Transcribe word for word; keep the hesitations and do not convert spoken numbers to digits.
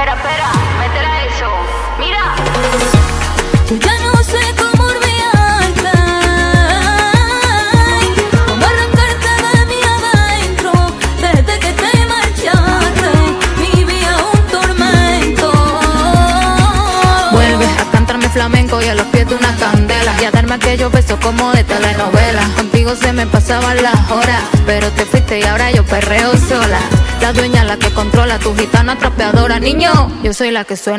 Espera, espera, métela eso. Mira. Yo ya no sé cómo olvidarte, cómo arrancarte de mi adentro. Desde que te marchaste, mi vida un tormento. Vuelves a cantarme flamenco y a los pies de una candela, y a darme aquellos besos como de telenovela. Contigo se me pasaban las horas, pero te fuiste y ahora yo perreo sola. La dueña, la que controla, tu gitana trapeadora. Niño, yo soy la que suena